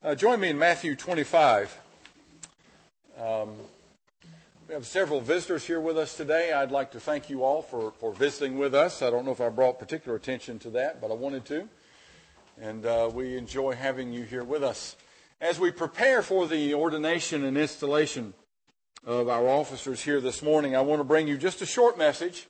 Join me in Matthew 25. We have several visitors here with us today. I'd like to thank you all for visiting with us. I don't know if I brought particular attention to that, but I wanted to. And we enjoy having you here with us. As we prepare for the ordination and installation of our officers here this morning, I want to bring you just a short message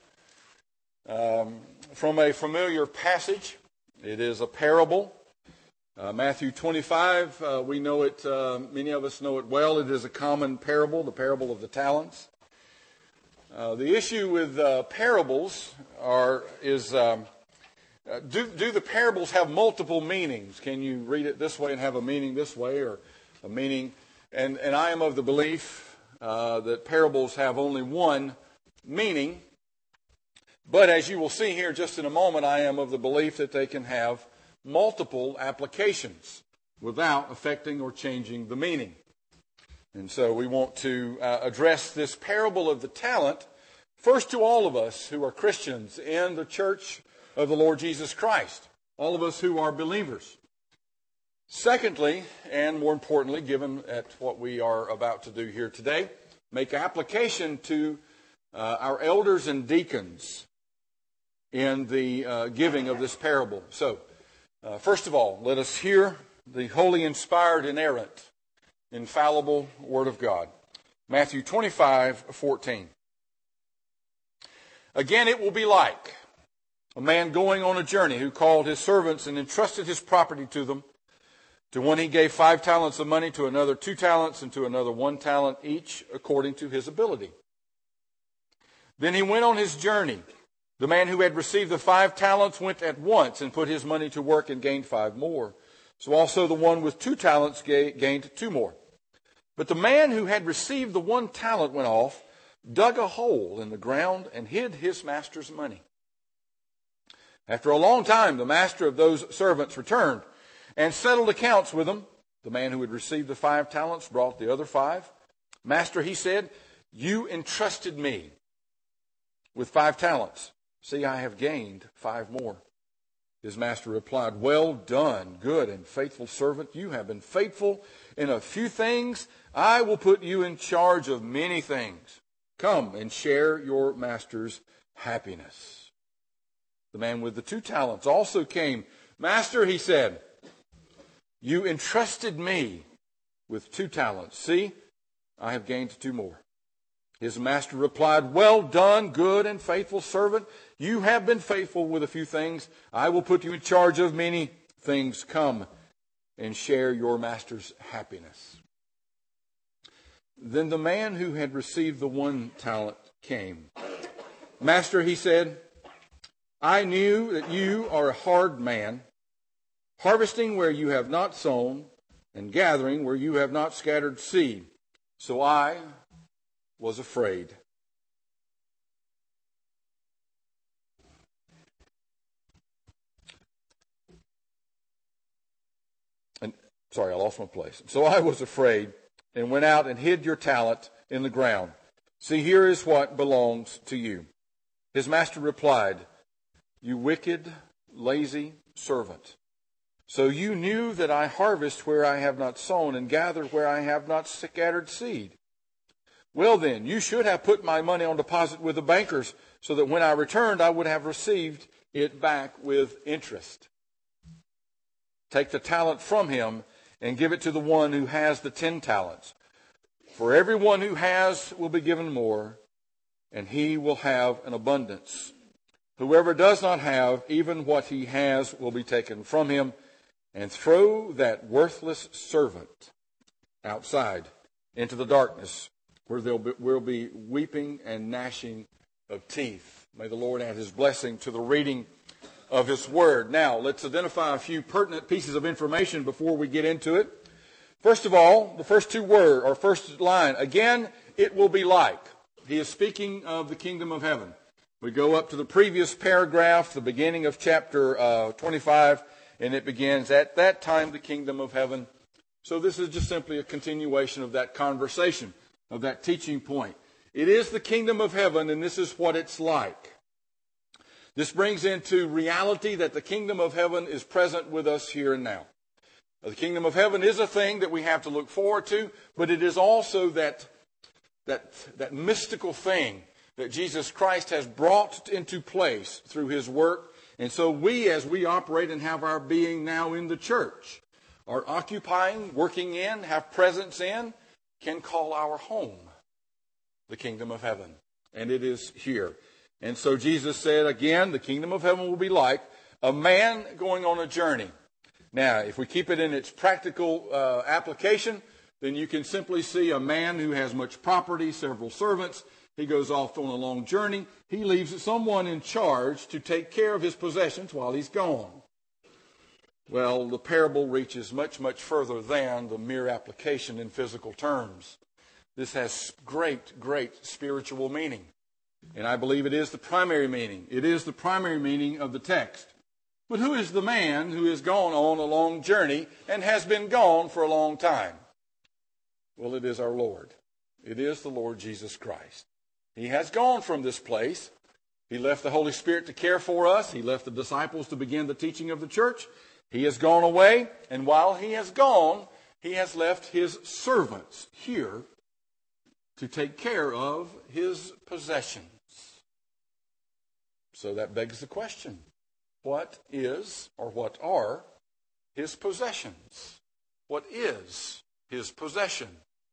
from a familiar passage. It is a parable. Matthew 25, we know it, many of us know it well. It is a common parable, the parable of the talents. The issue with parables is do the parables have multiple meanings? Can you read it this way and have a meaning this way, or a meaning? And I am of the belief that parables have only one meaning. But as you will see here just in a moment, I am of the belief that they can have multiple applications without affecting or changing the meaning. And so we want to address this parable of the talent first to all of us who are Christians in the church of the Lord Jesus Christ, all of us who are believers. Secondly, and more importantly, given at what we are about to do here today, make application to our elders and deacons in the giving of this parable. So, first of all, let us hear the holy, inspired, inerrant, infallible Word of God. Matthew 25:14. Again, it will be like a man going on a journey who called his servants and entrusted his property to them. To one he gave 5 talents of money, to another 2 talents, and to another 1 talent, each according to his ability. Then he went on his journey. The man who had received the 5 talents went at once and put his money to work and gained 5 more. So also the one with 2 talents gained 2 more. But the man who had received the 1 talent went off, dug a hole in the ground, and hid his master's money. After a long time, the master of those servants returned and settled accounts with them. The man who had received the 5 talents brought the other 5. Master, he said, you entrusted me with 5 talents. See, I have gained 5 more. His master replied, well done, good and faithful servant. You have been faithful in a few things. I will put you in charge of many things. Come and share your master's happiness. The man with the 2 talents also came. Master, he said, you entrusted me with 2 talents. See, I have gained 2 more. His master replied, well done, good and faithful servant. You have been faithful with a few things. I will put you in charge of many things. Come and share your master's happiness. Then the man who had received the 1 talent came. Master, he said, I knew that you are a hard man, harvesting where you have not sown and gathering where you have not scattered seed. So I was afraid. I lost my place. So I was afraid and went out and hid your talent in the ground. See, here is what belongs to you. His master replied, you wicked, lazy servant. So you knew that I harvest where I have not sown and gather where I have not scattered seed. Well then, you should have put my money on deposit with the bankers so that when I returned, I would have received it back with interest. Take the talent from him and give it to the one who has the 10 talents. For everyone who has will be given more, and he will have an abundance. Whoever does not have, even what he has will be taken from him. And throw that worthless servant outside into the darkness, where there will be weeping and gnashing of teeth. May the Lord add his blessing to the reading of his word. Now, let's identify a few pertinent pieces of information before we get into it. First of all, the first 2 words, or first line, again, it will be like. He is speaking of the kingdom of heaven. We go up to the previous paragraph, the beginning of chapter 25, and it begins, at that time the kingdom of heaven. So this is just simply a continuation of that conversation, of that teaching point. It is the kingdom of heaven, and this is what it's like. This brings into reality that the kingdom of heaven is present with us here and now. The kingdom of heaven is a thing that we have to look forward to, but it is also that mystical thing that Jesus Christ has brought into place through his work. And so we, as we operate and have our being now in the church, are occupying, working in, have presence in, can call our home the kingdom of heaven. And it is here. And so Jesus said again, the kingdom of heaven will be like a man going on a journey. Now, if we keep it in its practical application, then you can simply see a man who has much property, several servants. He goes off on a long journey. He leaves someone in charge to take care of his possessions while he's gone. Well, the parable reaches much, much further than the mere application in physical terms. This has great, great spiritual meaning. And I believe it is the primary meaning. It is the primary meaning of the text. But who is the man who has gone on a long journey and has been gone for a long time? Well, it is our Lord. It is the Lord Jesus Christ. He has gone from this place. He left the Holy Spirit to care for us. He left the disciples to begin the teaching of the church. He has gone away, and while he has gone, he has left his servants here to take care of his possessions. So that begs the question, what is or what are his possessions? What is his possession?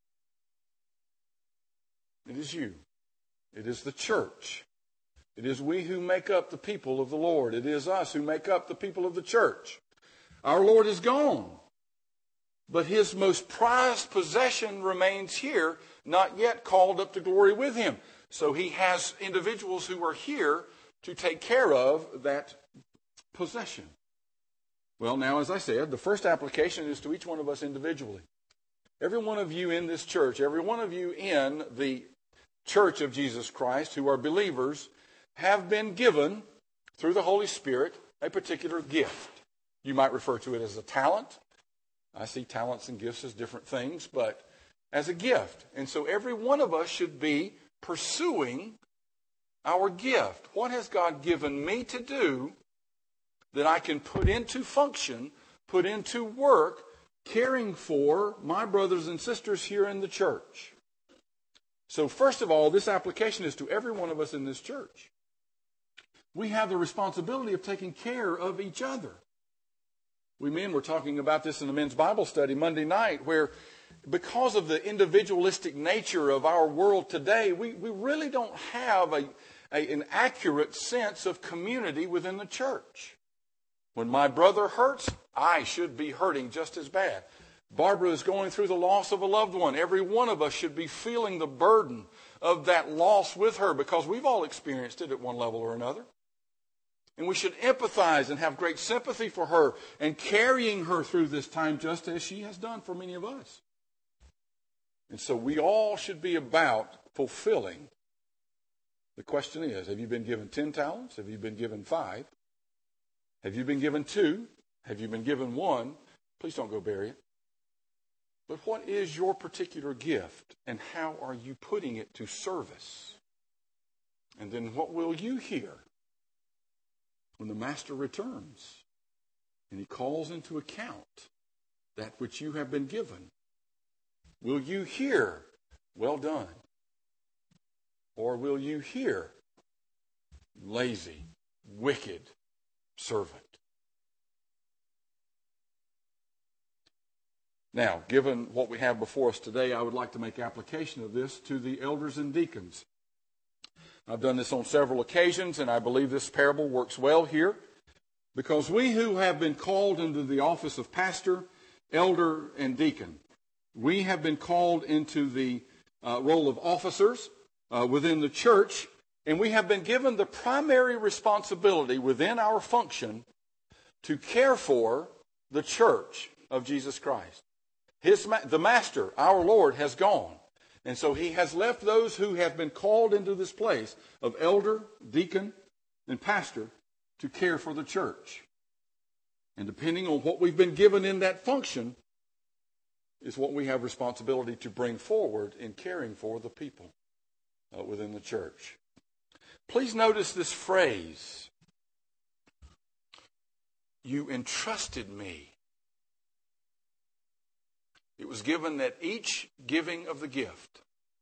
It is you. It is the church. It is we who make up the people of the Lord. It is us who make up the people of the church. Our Lord is gone, but his most prized possession remains here, not yet called up to glory with him. So he has individuals who are here to take care of that possession. Well, now, as I said, the first application is to each one of us individually. Every one of you in this church, every one of you in the church of Jesus Christ who are believers, have been given, through the Holy Spirit, a particular gift. You might refer to it as a talent. I see talents and gifts as different things, but as a gift. And so every one of us should be pursuing our gift. What has God given me to do that I can put into function, put into work, caring for my brothers and sisters here in the church? So first of all, this application is to every one of us in this church. We have the responsibility of taking care of each other. We men were talking about this in the men's Bible study Monday night, where because of the individualistic nature of our world today, we really don't have an accurate sense of community within the church. When my brother hurts, I should be hurting just as bad. Barbara is going through the loss of a loved one. Every one of us should be feeling the burden of that loss with her, because we've all experienced it at one level or another. And we should empathize and have great sympathy for her and carrying her through this time just as she has done for many of us. And so we all should be about fulfilling. The question is, have you been given 10 talents? Have you been given 5? Have you been given 2? Have you been given 1? Please don't go bury it. But what is your particular gift, and how are you putting it to service? And then what will you hear when the master returns and he calls into account that which you have been given? Will you hear, well done? Or will you hear, lazy, wicked servant? Now, given what we have before us today, I would like to make application of this to the elders and deacons. I've done this on several occasions, and I believe this parable works well here, because we who have been called into the office of pastor, elder, and deacon, we have been called into the role of officers within the church, and we have been given the primary responsibility within our function to care for the church of Jesus Christ. The master, our Lord, has gone. And so he has left those who have been called into this place of elder, deacon, and pastor to care for the church. And depending on what we've been given in that function is what we have responsibility to bring forward in caring for the people within the church. Please notice this phrase, you entrusted me It was given at each giving of the gift.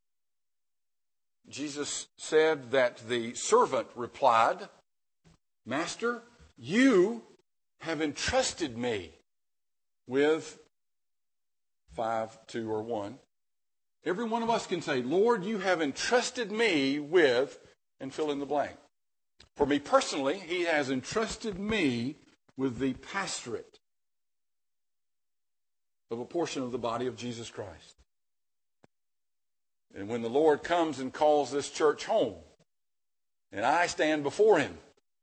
Jesus said that the servant replied, Master, you have entrusted me with 5, 2, or 1. Every one of us can say, Lord, you have entrusted me with, and fill in the blank. For me personally, he has entrusted me with the pastorate of a portion of the body of Jesus Christ. And when the Lord comes and calls this church home, and I stand before him,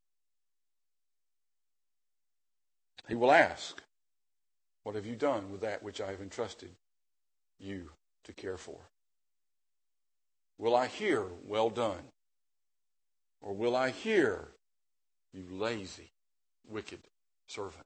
he will ask, what have you done with that which I have entrusted you to care for? Will I hear, well done? Or will I hear, you lazy, wicked servant?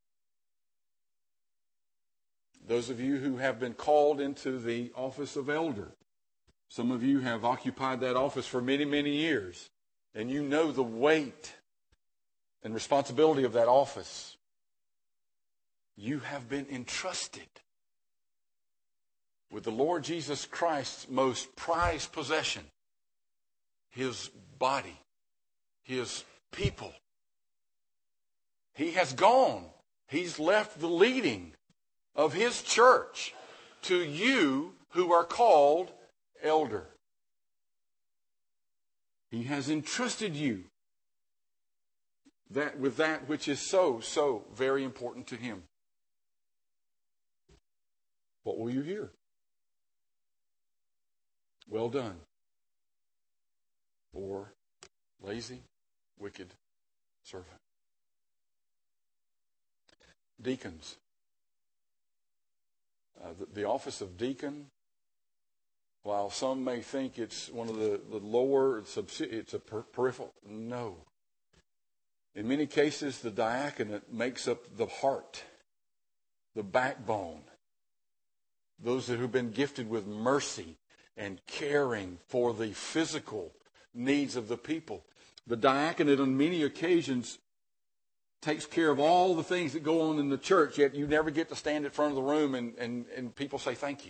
Those of you who have been called into the office of elder, some of you have occupied that office for many, many years, and you know the weight and responsibility of that office. You have been entrusted with the Lord Jesus Christ's most prized possession, his body, his people. He has gone. He's left the leading of his church to you who are called elder. He has entrusted you with that which is so very important to him. What will you hear? Well done. Or lazy, wicked servant. Deacons. The office of deacon, while some may think it's one of the lower, it's a peripheral. No. In many cases, the diaconate makes up the heart, the backbone. Those who have been gifted with mercy and caring for the physical needs of the people. The diaconate on many occasions takes care of all the things that go on in the church, yet you never get to stand in front of the room and people say thank you.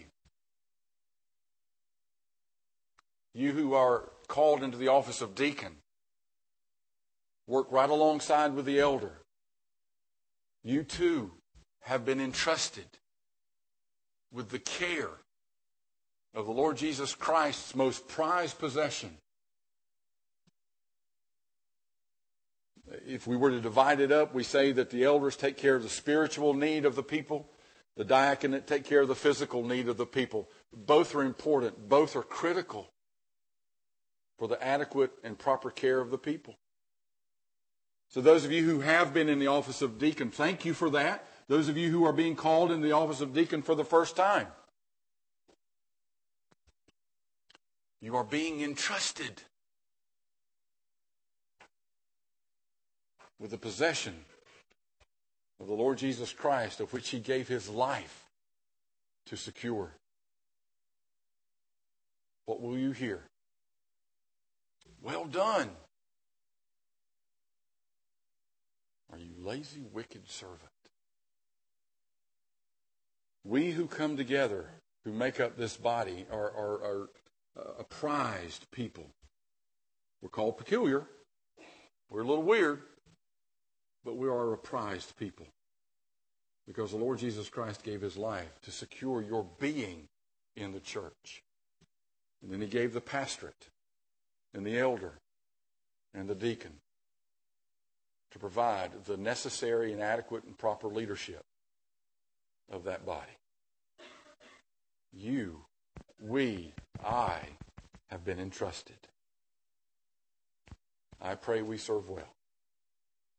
You who are called into the office of deacon, work right alongside with the elder. You too have been entrusted with the care of the Lord Jesus Christ's most prized possession. If we were to divide it up, we say that the elders take care of the spiritual need of the people. The diaconate take care of the physical need of the people. Both are important. Both are critical for the adequate and proper care of the people. So those of you who have been in the office of deacon, thank you for that. Those of you who are being called in the office of deacon for the first time, you are being entrusted with the possession of the Lord Jesus Christ, of which he gave his life to secure. What will you hear? Well done. Are you lazy, wicked servant? We who come together, who make up this body, are a prized people. We're called peculiar. We're a little weird. But we are a prized people because the Lord Jesus Christ gave his life to secure your being in the church. And then he gave the pastorate and the elder and the deacon to provide the necessary and adequate and proper leadership of that body. You, we, I have been entrusted. I pray we serve well.